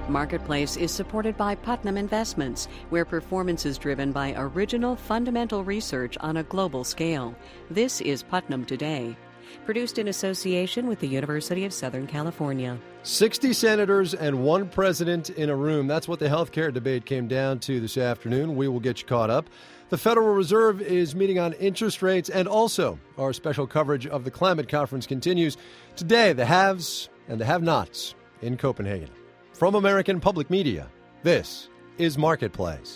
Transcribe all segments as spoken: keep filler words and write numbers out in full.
Marketplace is supported by Putnam Investments, where performance is driven by original fundamental research on a global scale. This is Putnam Today, produced in association with the University of Southern California. sixty senators and one president in a room. That's what the health care debate came down to this afternoon. We will get you caught up. The Federal Reserve is meeting on interest rates, and also our special coverage of the climate conference continues. Today, the haves and the have-nots in Copenhagen. From American Public Media, this is Marketplace.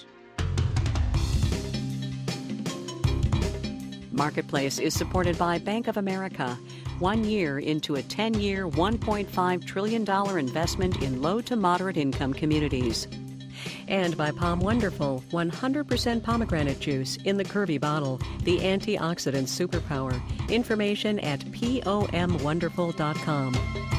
Marketplace is supported by Bank of America. One year into a ten-year, one point five trillion dollars investment in low to moderate income communities. And by Palm Wonderful, one hundred percent pomegranate juice in the curvy bottle, the antioxidant superpower. Information at pom wonderful dot com.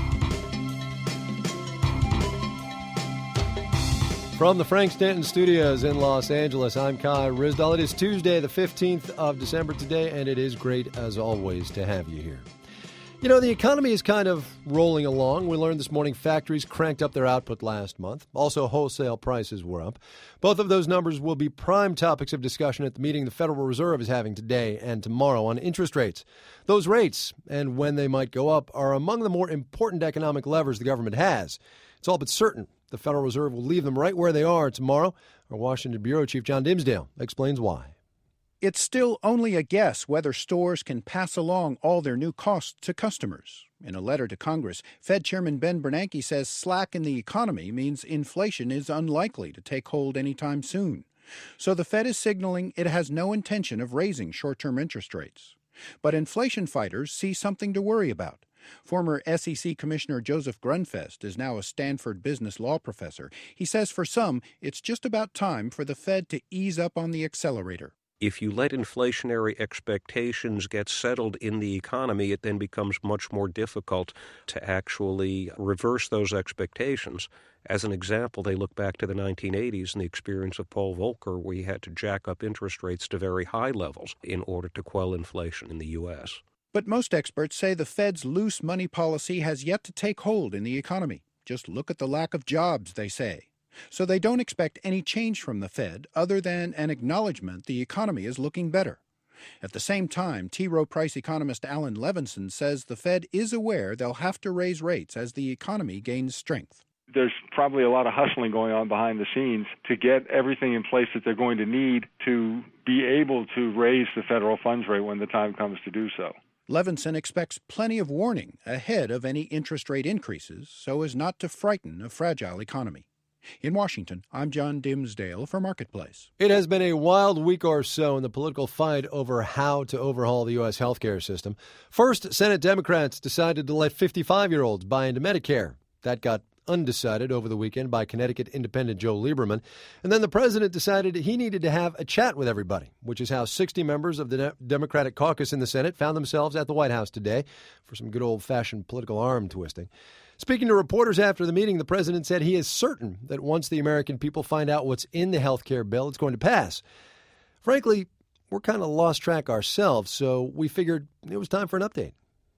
From the Frank Stanton Studios in Los Angeles, I'm Kai Ryssdal. It is Tuesday, the fifteenth of December today, and it is great, as always, to have you here. You know, the economy is kind of rolling along. We learned this morning factories cranked up their output last month. Also, wholesale prices were up. Both of those numbers will be prime topics of discussion at the meeting the Federal Reserve is having today and tomorrow on interest rates. Those rates, and when they might go up, are among the more important economic levers the government has. It's all but certain the Federal Reserve will leave them right where they are tomorrow. Our Washington Bureau Chief John Dimsdale explains why. It's still only a guess whether stores can pass along all their new costs to customers. In a letter to Congress, Fed Chairman Ben Bernanke says slack in the economy means inflation is unlikely to take hold anytime soon. So the Fed is signaling it has no intention of raising short-term interest rates. But inflation fighters see something to worry about. Former S E C Commissioner Joseph Grunfest is now a Stanford business law professor. He says for some, it's just about time for the Fed to ease up on the accelerator. If you let inflationary expectations get settled in the economy, it then becomes much more difficult to actually reverse those expectations. As an example, they look back to the nineteen eighties and the experience of Paul Volcker, where he had to jack up interest rates to very high levels in order to quell inflation in the U S. But most experts say the Fed's loose money policy has yet to take hold in the economy. Just look at the lack of jobs, they say. So they don't expect any change from the Fed other than an acknowledgement the economy is looking better. At the same time, T. Rowe Price economist Alan Levinson says the Fed is aware they'll have to raise rates as the economy gains strength. There's probably a lot of hustling going on behind the scenes to get everything in place that they're going to need to be able to raise the federal funds rate when the time comes to do so. Levinson expects plenty of warning ahead of any interest rate increases so as not to frighten a fragile economy. In Washington, I'm John Dimsdale for Marketplace. It has been a wild week or so in the political fight over how to overhaul the U S healthcare system. First, Senate Democrats decided to let fifty-five-year-olds buy into Medicare. That got undecided over the weekend by Connecticut Independent Joe Lieberman. And then the president decided he needed to have a chat with everybody, which is how sixty members of the De- Democratic caucus in the Senate found themselves at the White House today for some good old-fashioned political arm twisting. Speaking to reporters after the meeting, the president said he is certain that once the American people find out what's in the health care bill, it's going to pass. Frankly, we're kind of lost track ourselves, so we figured it was time for an update.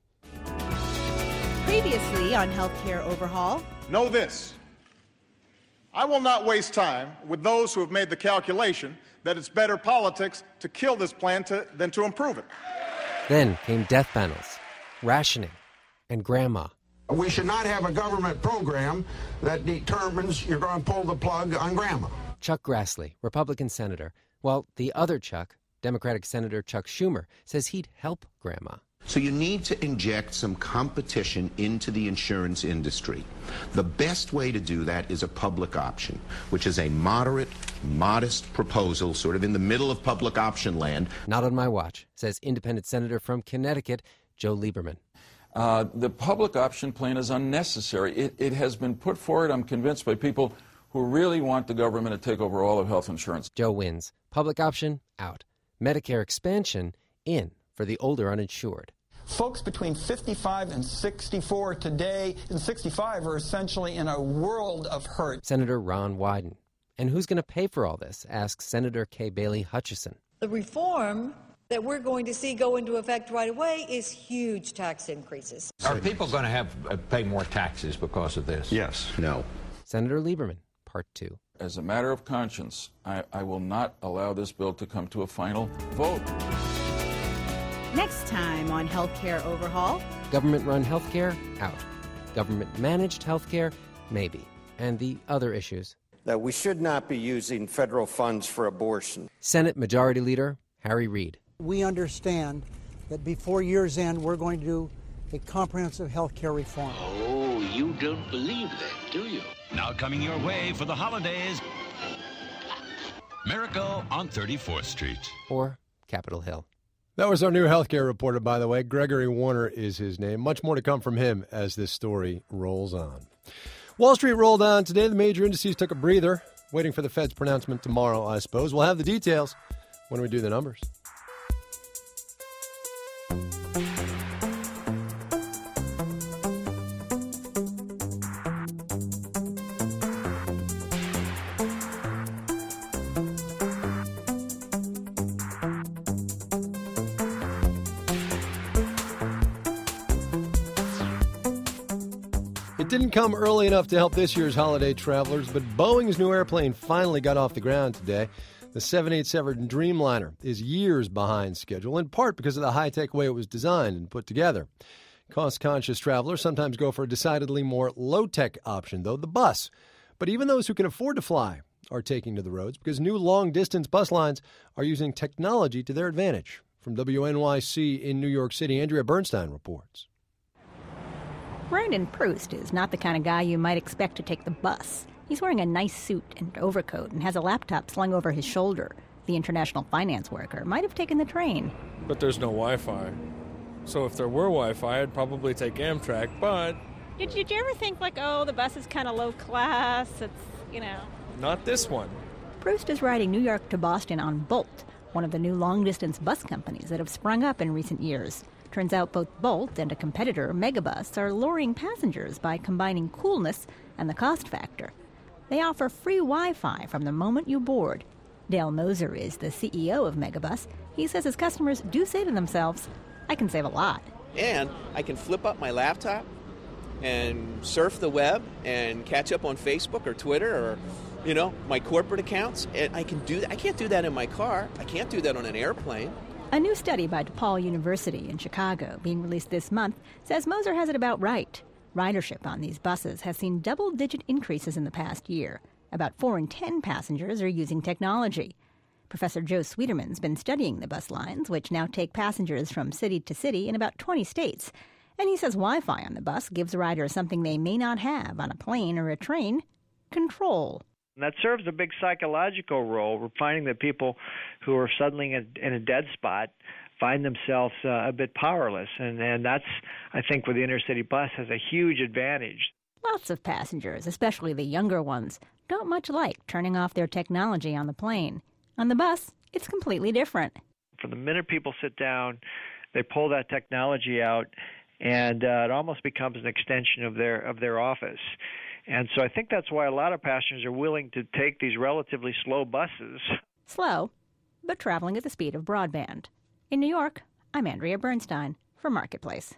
Previously on Healthcare Overhaul. Know this. I will not waste time with those who have made the calculation that it's better politics to kill this plan to, than to improve it. Then came death panels, rationing, and grandma. We should not have a government program that determines you're going to pull the plug on grandma. Chuck Grassley, Republican senator, while the other Chuck, Democratic Senator Chuck Schumer, says he'd help grandma. So you need to inject some competition into the insurance industry. The best way to do that is a public option, which is a moderate, modest proposal, sort of in the middle of public option land. Not on my watch, says independent senator from Connecticut, Joe Lieberman. Uh, the public option plan is unnecessary. It, it has been put forward, I'm convinced, by people who really want the government to take over all of health insurance. Joe wins. Public option, out. Medicare expansion, in for the older uninsured. Folks between fifty-five and sixty-four today and sixty-five are essentially in a world of hurt. Senator Ron Wyden. And who's going to pay for all this, asks Senator Kay Bailey Hutchison. The reform that we're going to see go into effect right away is huge tax increases. Are people going to have uh, pay more taxes because of this? Yes. No. Senator Lieberman, Part two. As a matter of conscience, I, I will not allow this bill to come to a final vote. Next time on Healthcare Overhaul. Government-run healthcare? Out. Government-managed healthcare? Maybe. And the other issues. That we should not be using federal funds for abortion. Senate Majority Leader Harry Reid. We understand that before year's end, we're going to do a comprehensive health care reform. Oh, you don't believe that, do you? Now coming your way for the holidays, Miracle on thirty-fourth Street. Or Capitol Hill. That was our new healthcare reporter, by the way. Gregory Warner is his name. Much more to come from him as this story rolls on. Wall Street rolled on today. The major indices took a breather, waiting for the Fed's pronouncement tomorrow, I suppose. We'll have the details when we do the numbers. Didn't come early enough to help this year's holiday travelers, but Boeing's new airplane finally got off the ground today. The seven eighty-seven Dreamliner is years behind schedule, in part because of the high-tech way it was designed and put together. Cost-conscious travelers sometimes go for a decidedly more low-tech option, though, the bus. But even those who can afford to fly are taking to the roads because new long-distance bus lines are using technology to their advantage. From W N Y C in New York City, Andrea Bernstein reports. Ronan Proust is not the kind of guy you might expect to take the bus. He's wearing a nice suit and overcoat and has a laptop slung over his shoulder. The international finance worker might have taken the train. But there's no Wi-Fi. So if there were Wi-Fi, I'd probably take Amtrak, but... Did you, did you ever think, like, oh, the bus is kind of low class, it's, you know... Not this one. Proust is riding New York to Boston on Bolt, one of the new long-distance bus companies that have sprung up in recent years. Turns out both Bolt and a competitor, Megabus, are luring passengers by combining coolness and the cost factor. They offer free Wi-Fi from the moment you board. Dale Moser is the C E O of Megabus. He says his customers do say to themselves, I can save a lot. And I can flip up my laptop and surf the web and catch up on Facebook or Twitter or, you know, my corporate accounts. And I can do that. I can't do that in my car. I can't do that on an airplane. A new study by DePaul University in Chicago, being released this month, says Moser has it about right. Ridership on these buses has seen double-digit increases in the past year. About four in ten passengers are using technology. Professor Joe Sweeterman's been studying the bus lines, which now take passengers from city to city in about twenty states. And he says Wi-Fi on the bus gives riders something they may not have on a plane or a train: control. And that serves a big psychological role. We're finding that people who are suddenly in, in a dead spot find themselves uh, a bit powerless. And, and that's, I think, where the intercity bus has a huge advantage. Lots of passengers, especially the younger ones, don't much like turning off their technology on the plane. On the bus, it's completely different. From the minute people sit down, they pull that technology out, and uh, it almost becomes an extension of their of their office. And so I think that's why a lot of passengers are willing to take these relatively slow buses. Slow, but traveling at the speed of broadband. In New York, I'm Andrea Bernstein for Marketplace.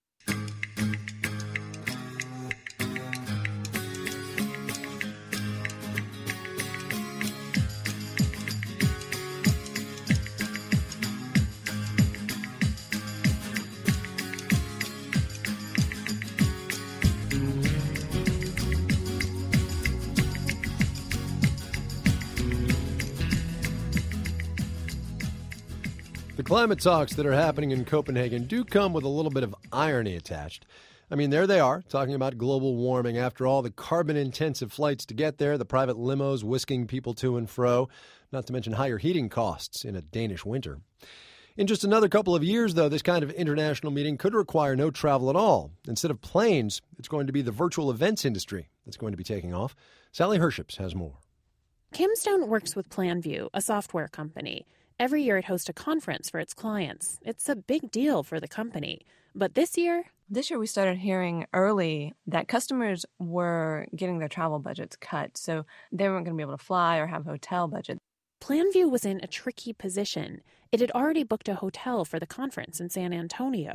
The climate talks that are happening in Copenhagen do come with a little bit of irony attached. I mean, there they are, talking about global warming. After all, the carbon-intensive flights to get there, the private limos whisking people to and fro, not to mention higher heating costs in a Danish winter. In just another couple of years, though, this kind of international meeting could require no travel at all. Instead of planes, it's going to be the virtual events industry that's going to be taking off. Sally Herships has more. Camstone works with PlanView, a software company. Every year it hosts a conference for its clients. It's a big deal for the company. But this year... This year we started hearing early that customers were getting their travel budgets cut, so they weren't going to be able to fly or have a hotel budget. PlanView was in a tricky position. It had already booked a hotel for the conference in San Antonio.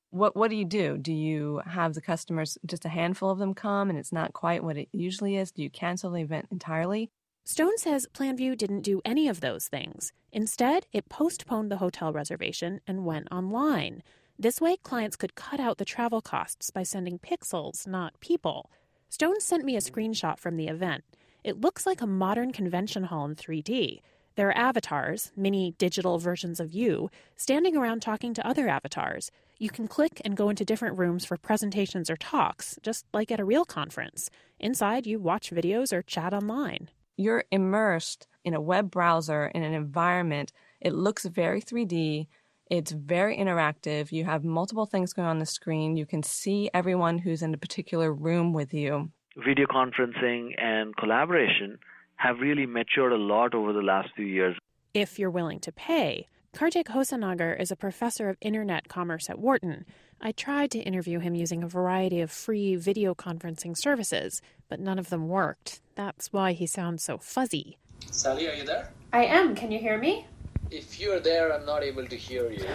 What what do you do? Do you have the customers, just a handful of them come, and it's not quite what it usually is? Do you cancel the event entirely? Stone says PlanView didn't do any of those things. Instead, it postponed the hotel reservation and went online. This way, clients could cut out the travel costs by sending pixels, not people. Stone sent me a screenshot from the event. It looks like a modern convention hall in three D. There are avatars, mini digital versions of you, standing around talking to other avatars. You can click and go into different rooms for presentations or talks, just like at a real conference. Inside, you watch videos or chat online. You're immersed in a web browser in an environment. It looks very three D. It's very interactive. You have multiple things going on the screen. You can see everyone who's in a particular room with you. Video conferencing and collaboration have really matured a lot over the last few years. If you're willing to pay. Kartik Hosanagar is a professor of internet commerce at Wharton. I tried to interview him using a variety of free video conferencing services, but none of them worked. That's why he sounds so fuzzy. Sally, are you there? I am. Can you hear me? If you're there, I'm not able to hear you.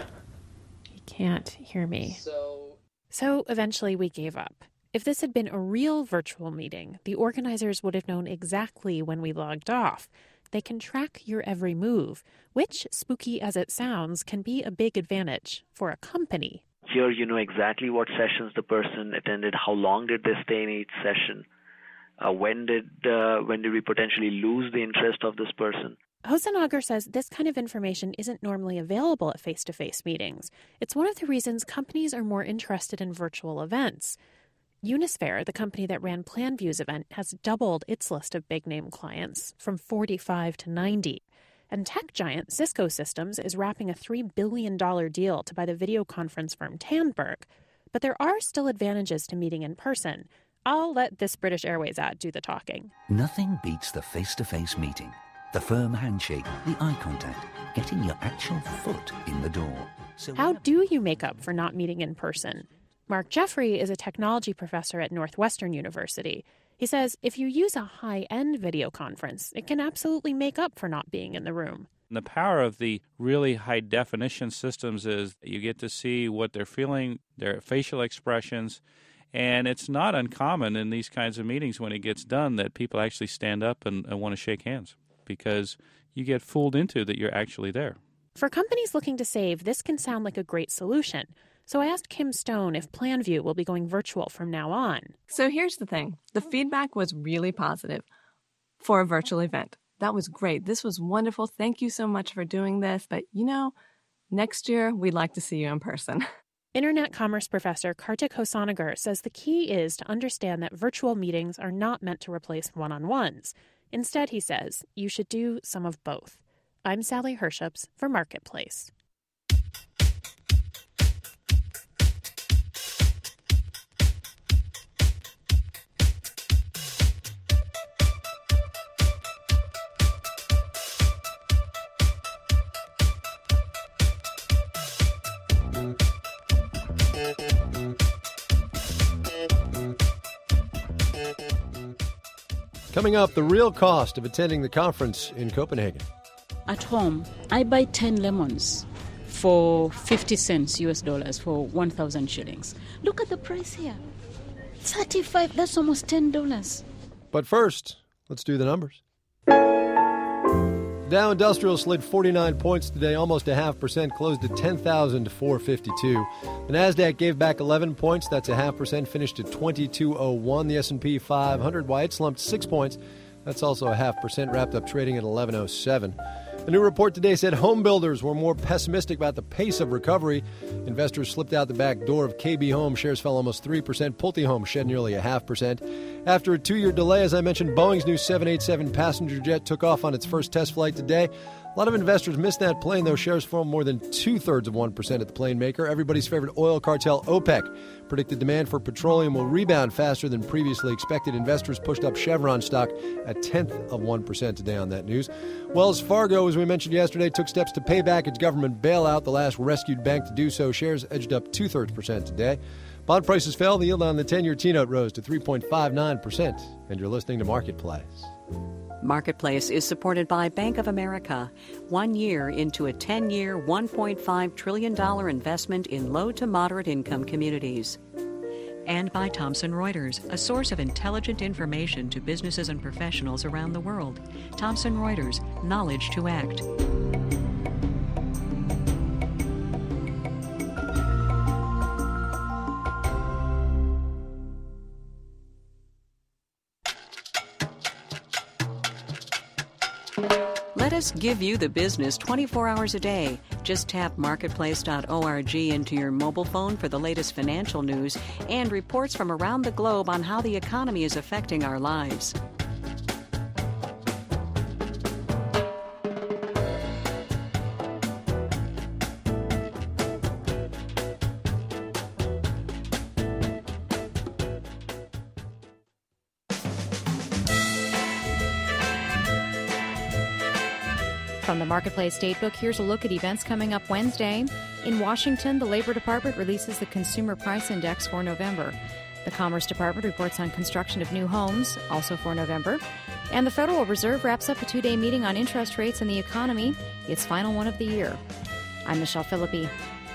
He can't hear me. So... So eventually we gave up. If this had been a real virtual meeting, the organizers would have known exactly when we logged off. They can track your every move, which, spooky as it sounds, can be a big advantage for a company. Here you know exactly what sessions the person attended, how long did they stay in each session, uh, when did uh, when did we potentially lose the interest of this person. Hosanagar says this kind of information isn't normally available at face-to-face meetings. It's one of the reasons companies are more interested in virtual events. Unisphere, the company that ran PlanView's event, has doubled its list of big-name clients from forty-five to ninety. And tech giant Cisco Systems is wrapping a three billion dollars deal to buy the video conference firm Tandberg. But there are still advantages to meeting in person. I'll let this British Airways ad do the talking. Nothing beats the face-to-face meeting. The firm handshake, the eye contact, getting your actual foot in the door. So How do you make up for not meeting in person? Mark Jeffrey is a technology professor at Northwestern University. He says if you use a high-end video conference, it can absolutely make up for not being in the room. The power of the really high-definition systems is you get to see what they're feeling, their facial expressions, and it's not uncommon in these kinds of meetings when it gets done that people actually stand up and, and want to shake hands because you get fooled into that you're actually there. For companies looking to save, this can sound like a great solution. So I asked Kim Stone if PlanView will be going virtual from now on. So here's the thing. The feedback was really positive for a virtual event. That was great. This was wonderful. Thank you so much for doing this. But, you know, next year, we'd like to see you in person. Internet commerce professor Kartik Hosanagar says the key is to understand that virtual meetings are not meant to replace one-on-ones. Instead, he says, you should do some of both. I'm Sally Herships for Marketplace. Coming up, the real cost of attending the conference in Copenhagen. At home, I buy ten lemons for fifty cents U S dollars for one thousand shillings. Look at the price here. thirty-five, that's almost ten dollars. But first, let's do the numbers. Dow Industrial slid forty-nine points today, almost a half percent, closed at ten thousand four hundred fifty-two. The Nasdaq gave back eleven points, that's a half percent, finished at twenty-two oh one. The S and P five hundred, why it slumped six points, that's also a half percent, wrapped up trading at eleven oh seven. A new report today said home builders were more pessimistic about the pace of recovery. Investors slipped out the back door of K B Home. Shares fell almost three percent. Pulte Home shed nearly a half percent. After a two-year delay, as I mentioned, Boeing's new seven eighty-seven passenger jet took off on its first test flight today. A lot of investors missed that plane, though. Shares fell more than two-thirds of one percent at the plane maker. Everybody's favorite oil cartel, OPEC, predicted demand for petroleum will rebound faster than previously expected. Investors pushed up Chevron stock a tenth of one percent today on that news. Wells Fargo, as we mentioned yesterday, took steps to pay back its government bailout, the last rescued bank to do so. Shares edged up two-thirds percent today. Bond prices fell. The yield on the ten-year T-note rose to three point five nine percent. And you're listening to Marketplace. Marketplace is supported by Bank of America, one year into a ten-year, one point five trillion dollars investment in low to moderate income communities. And by Thomson Reuters, a source of intelligent information to businesses and professionals around the world. Thomson Reuters, knowledge to act. Let us give you the business twenty-four hours a day. Just tap marketplace dot org into your mobile phone for the latest financial news and reports from around the globe on how the economy is affecting our lives. From the Marketplace Datebook, here's a look at events coming up Wednesday. In Washington, the Labor Department releases the Consumer Price Index for November. The Commerce Department reports on construction of new homes, also for November. And the Federal Reserve wraps up a two-day meeting on interest rates and the economy, its final one of the year. I'm Michelle Philippi.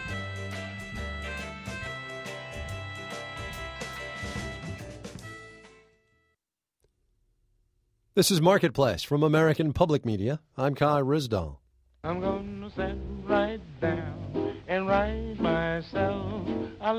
This is Marketplace from American Public Media. I'm Kai Rizdal. I'm going to sit right down and write myself a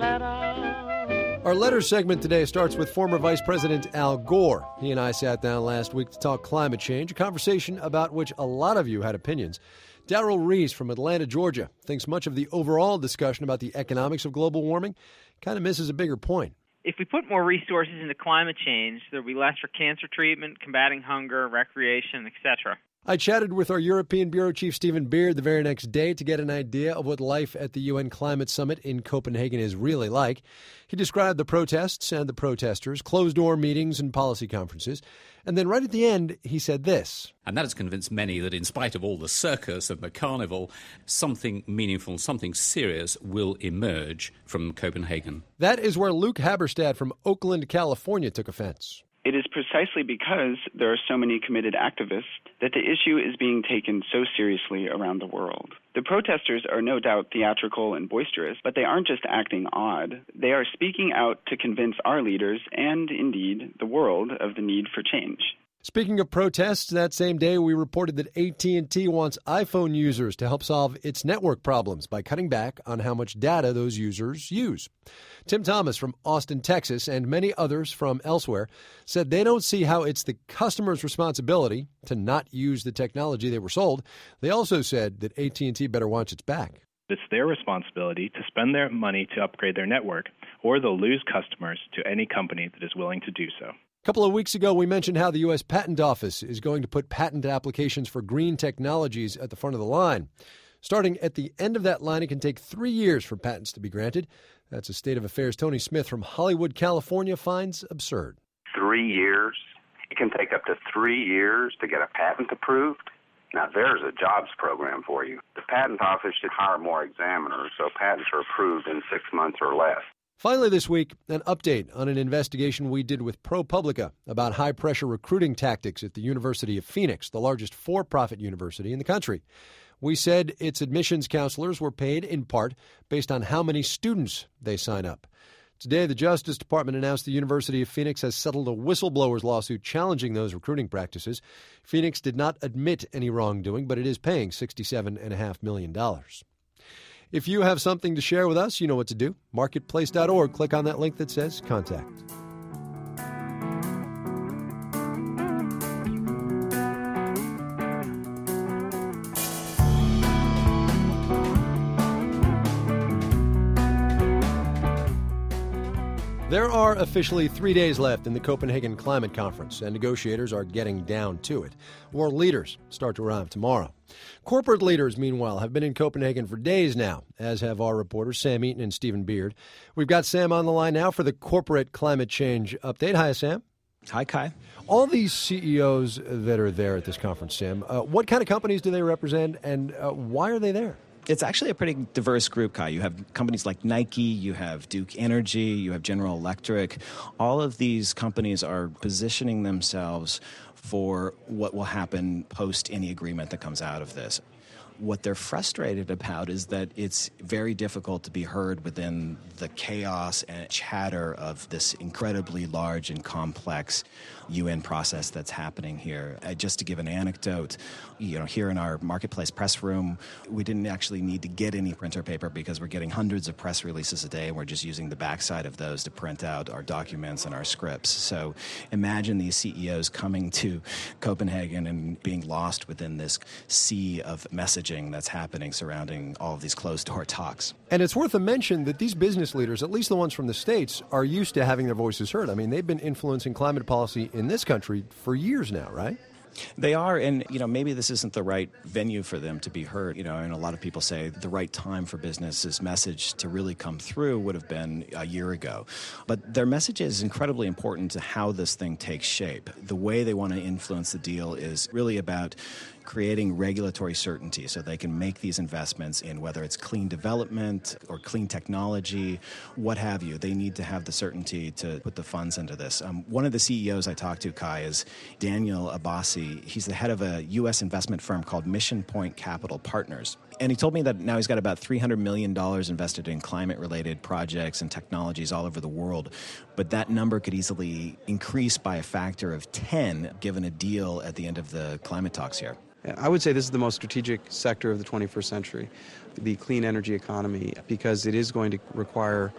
letter. Our letter segment today starts with former Vice President Al Gore. He and I sat down last week to talk climate change, a conversation about which a lot of you had opinions. Darrell Rees from Atlanta, Georgia, thinks much of the overall discussion about the economics of global warming kind of misses a bigger point. If we put more resources into climate change, there'll be less for cancer treatment, combating hunger, recreation, et cetera. I chatted with our European Bureau Chief Stephen Beard the very next day to get an idea of what life at the U N Climate Summit in Copenhagen is really like. He described the protests and the protesters, closed-door meetings and policy conferences. And then right at the end, he said this. And that has convinced many that in spite of all the circus and the carnival, something meaningful, something serious will emerge from Copenhagen. That is where Luke Haberstad from Oakland, California took offense. It is precisely because there are so many committed activists that the issue is being taken so seriously around the world. The protesters are no doubt theatrical and boisterous, but they aren't just acting odd. They are speaking out to convince our leaders and, indeed, the world of the need for change. Speaking of protests, that same day we reported that A T and T wants iPhone users to help solve its network problems by cutting back on how much data those users use. Tim Thomas from Austin, Texas, and many others from elsewhere said they don't see how it's the customer's responsibility to not use the technology they were sold. They also said that A T and T better watch its back. It's their responsibility to spend their money to upgrade their network, or they'll lose customers to any company that is willing to do so. A couple of weeks ago, we mentioned how the U S Patent Office is going to put patent applications for green technologies at the front of the line. Starting at the end of that line, it can take three years for patents to be granted. That's a state of affairs Tony Smith from Hollywood, California, finds absurd. Three years? It can take up to three years to get a patent approved? Now, there's a jobs program for you. The Patent Office should hire more examiners so patents are approved in six months or less. Finally this week, an update on an investigation we did with ProPublica about high-pressure recruiting tactics at the University of Phoenix, the largest for-profit university in the country. We said its admissions counselors were paid in part based on how many students they sign up. Today, the Justice Department announced the University of Phoenix has settled a whistleblower's lawsuit challenging those recruiting practices. Phoenix did not admit any wrongdoing, but it is paying sixty-seven point five million dollars. If you have something to share with us, you know what to do. marketplace dot org. Click on that link that says Contact. There are officially three days left in the Copenhagen Climate Conference, and negotiators are getting down to it. World leaders start to arrive tomorrow. Corporate leaders, meanwhile, have been in Copenhagen for days now, as have our reporters Sam Eaton and Stephen Beard. We've got Sam on the line now for the corporate climate change update. Hi, Sam. Hi, Kai. All these C E Os that are there at this conference, Sam, uh, what kind of companies do they represent, and uh, why are they there? It's actually a pretty diverse group, Kai. You have companies like Nike, you have Duke Energy, you have General Electric. All of these companies are positioning themselves for what will happen post any agreement that comes out of this. What they're frustrated about is that it's very difficult to be heard within the chaos and chatter of this incredibly large and complex U N process that's happening here. Uh, just to give an anecdote, you know, here in our marketplace press room, we didn't actually need to get any printer paper because we're getting hundreds of press releases a day, and we're just using the backside of those to print out our documents and our scripts. So imagine these C E Os coming to Copenhagen and being lost within this sea of messages that's happening surrounding all of these closed-door talks. And it's worth a mention that these business leaders, at least the ones from the States, are used to having their voices heard. I mean, they've been influencing climate policy in this country for years now, right? They are, and, you know, maybe this isn't the right venue for them to be heard. You know, and a lot of people say the right time for business's message to really come through would have been a year ago. But their message is incredibly important to how this thing takes shape. The way they want to influence the deal is really about creating regulatory certainty so they can make these investments in whether it's clean development or clean technology, what have you. They need to have the certainty to put the funds into this. Um, one of the C E Os I talked to, Kai, is Daniel Abbasi. He's the head of a U S investment firm called Mission Point Capital Partners. And he told me that now he's got about three hundred million dollars invested in climate-related projects and technologies all over the world. But that number could easily increase by a factor of ten given a deal at the end of the climate talks here. I would say this is the most strategic sector of the twenty-first century, the clean energy economy, because it is going to require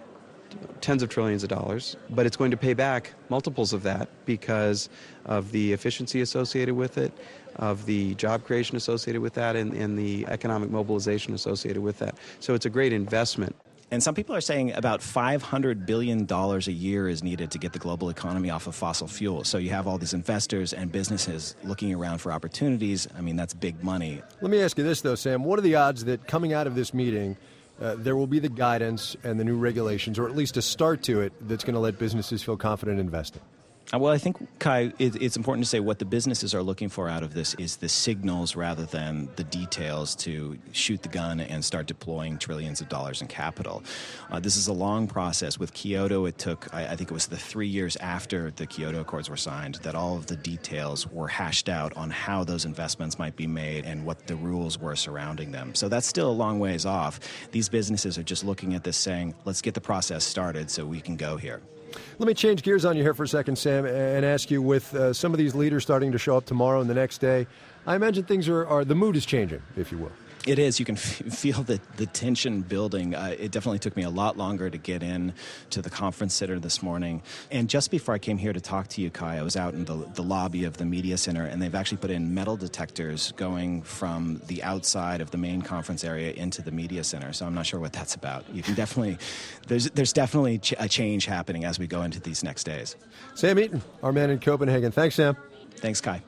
tens of trillions of dollars, but it's going to pay back multiples of that because of the efficiency associated with it, of the job creation associated with that, and, and the economic mobilization associated with that. So it's a great investment. And some people are saying about five hundred billion dollars a year is needed to get the global economy off of fossil fuel. So you have all these investors and businesses looking around for opportunities. I mean, that's big money. Let me ask you this, though, Sam. What are the odds that coming out of this meeting, uh, there will be the guidance and the new regulations, or at least a start to it, that's going to let businesses feel confident investing? Well, I think, Kai, it, it's important to say what the businesses are looking for out of this is the signals rather than the details to shoot the gun and start deploying trillions of dollars in capital. Uh, this is a long process. With Kyoto, it took, I, I think it was the three years after the Kyoto Accords were signed that all of the details were hashed out on how those investments might be made and what the rules were surrounding them. So that's still a long ways off. These businesses are just looking at this saying, let's get the process started so we can go here. Let me change gears on you here for a second, Sam, and ask you, with uh, some of these leaders starting to show up tomorrow and the next day, I imagine things are, are the mood is changing, if you will. It is. You can f- feel the, the tension building. Uh, it definitely took me a lot longer to get in to the conference center this morning. And just before I came here to talk to you, Kai, I was out in the, the lobby of the media center, and they've actually put in metal detectors going from the outside of the main conference area into the media center. So I'm not sure what that's about. You can definitely, there's there's definitely ch- a change happening as we go into these next days. Sam Eaton, our man in Copenhagen. Thanks, Sam. Thanks, Kai.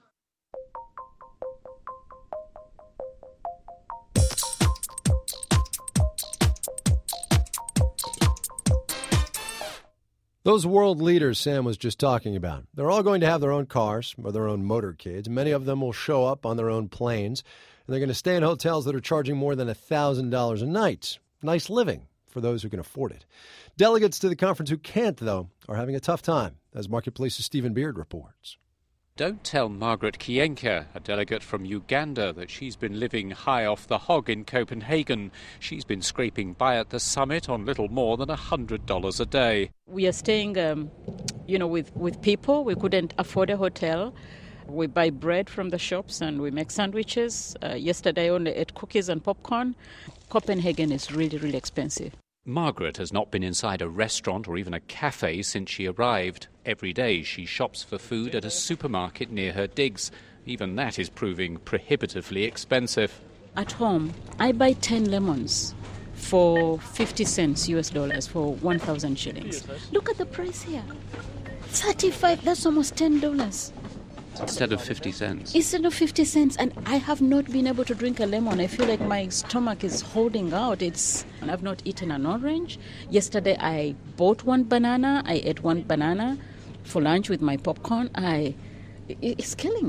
Those world leaders Sam was just talking about, they're all going to have their own cars or their own motorcades. Many of them will show up on their own planes, and they're going to stay in hotels that are charging more than one thousand dollars a night. Nice living for those who can afford it. Delegates to the conference who can't, though, are having a tough time, as Marketplace's Stephen Beard reports. Don't tell Margaret Kienka, a delegate from Uganda, that she's been living high off the hog in Copenhagen. She's been scraping by at the summit on little more than one hundred dollars a day. We are staying, um, you know, with, with people. We couldn't afford a hotel. We buy bread from the shops and we make sandwiches. Uh, yesterday I only ate cookies and popcorn. Copenhagen is really, really expensive. Margaret has not been inside a restaurant or even a cafe since she arrived. Every day she shops for food at a supermarket near her digs. Even that is proving prohibitively expensive. At home, I buy ten lemons for fifty cents U S dollars for one thousand shillings. Look at the price here. thirty-five, that's almost ten dollars. Instead of fifty cents. Instead of fifty cents, and I have not been able to drink a lemon. I feel like my stomach is holding out. It's, and I've not eaten an orange. Yesterday I bought one banana. I ate one banana for lunch with my popcorn. I, it's killing me.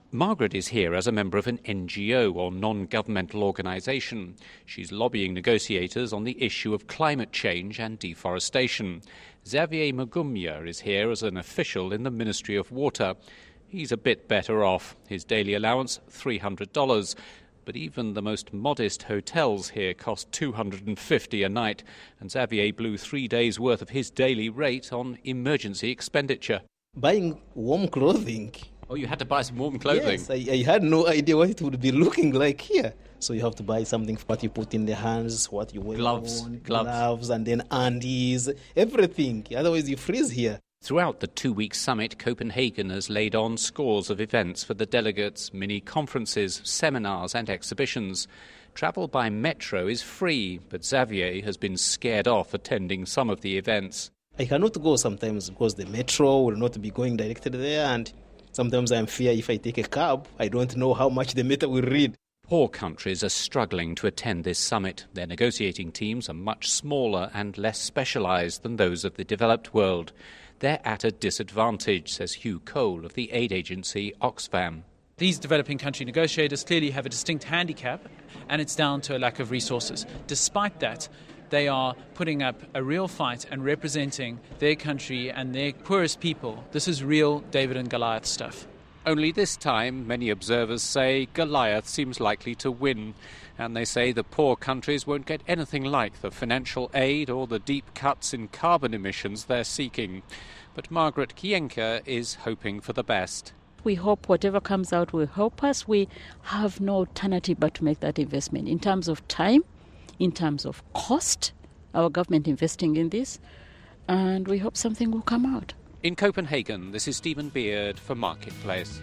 Margaret is here as a member of an N G O, or non-governmental organisation. She's lobbying negotiators on the issue of climate change and deforestation. Xavier Magumya is here as an official in the Ministry of Water. He's a bit better off. His daily allowance, three hundred dollars. But even the most modest hotels here cost two hundred fifty dollars a night, and Xavier blew three days' worth of his daily rate on emergency expenditure. Buying warm clothing. Oh, you had to buy some warm clothing? Yes, I, I had no idea what it would be looking like here. So you have to buy something, what you put in the hands, what you wear gloves, on, gloves, gloves, and then undies, everything. Otherwise you freeze here. Throughout the two-week summit, Copenhagen has laid on scores of events for the delegates, mini-conferences, seminars and exhibitions. Travel by metro is free, but Xavier has been scared off attending some of the events. I cannot go sometimes because the metro will not be going directly there, and sometimes I'm fear if I take a cab, I don't know how much the meter will read. Poor countries are struggling to attend this summit. Their negotiating teams are much smaller and less specialised than those of the developed world. They're at a disadvantage, says Hugh Cole of the aid agency Oxfam. These developing country negotiators clearly have a distinct handicap, and it's down to a lack of resources. Despite that, they are putting up a real fight and representing their country and their poorest people. This is real David and Goliath stuff. Only this time, many observers say Goliath seems likely to win. And they say the poor countries won't get anything like the financial aid or the deep cuts in carbon emissions they're seeking. But Margaret Kienke is hoping for the best. We hope whatever comes out will help us. We have no alternative but to make that investment in terms of time, in terms of cost, our government investing in this, and we hope something will come out. In Copenhagen, this is Stephen Beard for Marketplace.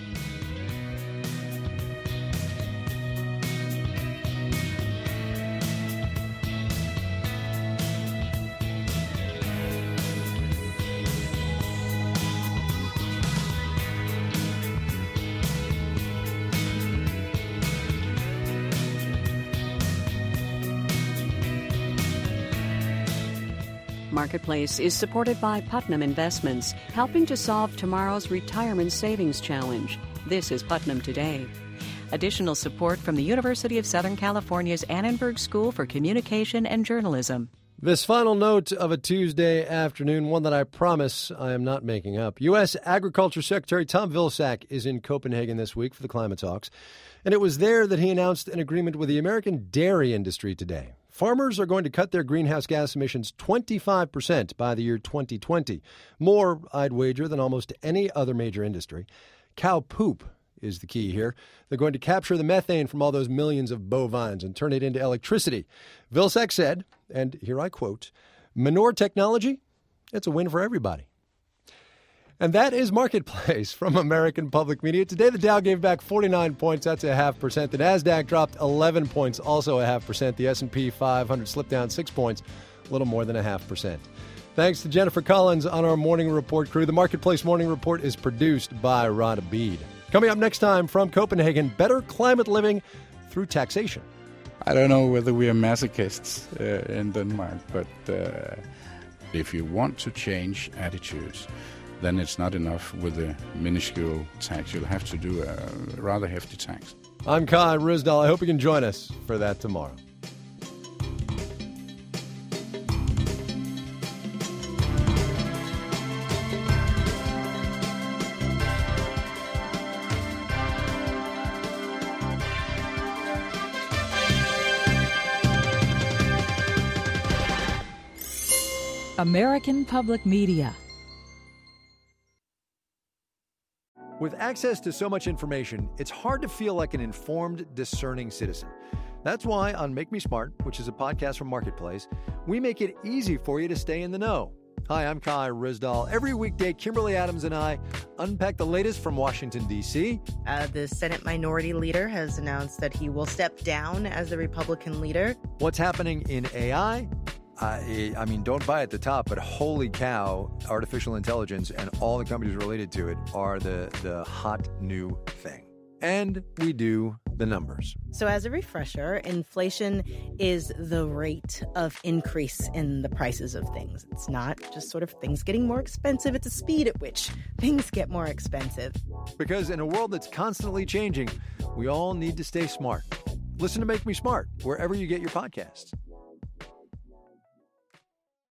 Marketplace is supported by Putnam Investments, helping to solve tomorrow's retirement savings challenge. This is Putnam Today. Additional support from the University of Southern California's Annenberg School for Communication and Journalism. This final note of a Tuesday afternoon, one that I promise I am not making up. U S. Agriculture Secretary Tom Vilsack is in Copenhagen this week for the climate talks, and it was there that he announced an agreement with the American dairy industry today. Farmers are going to cut their greenhouse gas emissions twenty-five percent by the year twenty twenty. More, I'd wager, than almost any other major industry. Cow poop is the key here. They're going to capture the methane from all those millions of bovines and turn it into electricity. Vilsack said, and here I quote, "Manure technology, it's a win for everybody." And that is Marketplace from American Public Media. Today, the Dow gave back forty-nine points. That's a half percent. The NASDAQ dropped eleven points, also a half percent. The S and P five hundred slipped down six points, a little more than a half percent. Thanks to Jennifer Collins on our Morning Report crew. The Marketplace Morning Report is produced by Rod Abid. Coming up next time from Copenhagen, better climate living through taxation. I don't know whether we are masochists uh, in Denmark, but uh, if you want to change attitudes, then it's not enough with a minuscule tax. You'll have to do a rather hefty tax. I'm Kai Ryssdal. I hope you can join us for that tomorrow. American Public Media. With access to so much information, it's hard to feel like an informed, discerning citizen. That's why on Make Me Smart, which is a podcast from Marketplace, we make it easy for you to stay in the know. Hi, I'm Kai Ryssdal. Every weekday, Kimberly Adams and I unpack the latest from Washington, D C Uh, the Senate Minority Leader has announced that he will step down as the Republican leader. What's happening in A I? I, I mean, don't buy at the top, but holy cow, artificial intelligence and all the companies related to it are the, the hot new thing. And we do the numbers. So as a refresher, inflation is the rate of increase in the prices of things. It's not just sort of things getting more expensive. It's a speed at which things get more expensive. Because in a world that's constantly changing, we all need to stay smart. Listen to Make Me Smart wherever you get your podcasts.